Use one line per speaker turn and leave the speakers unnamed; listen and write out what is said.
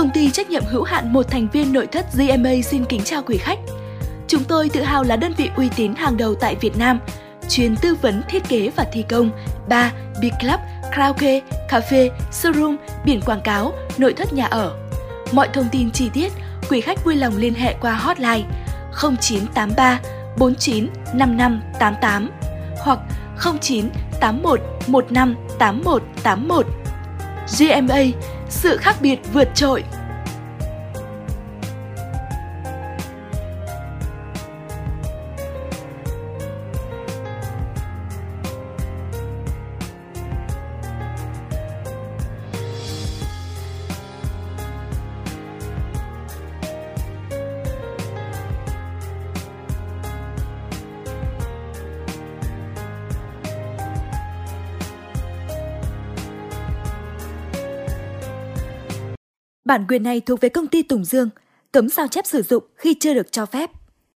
Công ty trách nhiệm hữu hạn một thành viên nội thất GMA xin kính chào quý khách. Chúng tôi tự hào là đơn vị uy tín hàng đầu tại Việt Nam, chuyên tư vấn thiết kế và thi công bar, beer club, karaoke, cafe, showroom, biển quảng cáo, nội thất nhà ở. Mọi thông tin chi tiết, quý khách vui lòng liên hệ qua hotline 0983 49 55 88 hoặc 09 81 15 81 81. GMA, sự khác biệt vượt trội. Bản quyền này thuộc về công ty Tùng Dương, cấm sao chép sử dụng khi chưa được cho phép.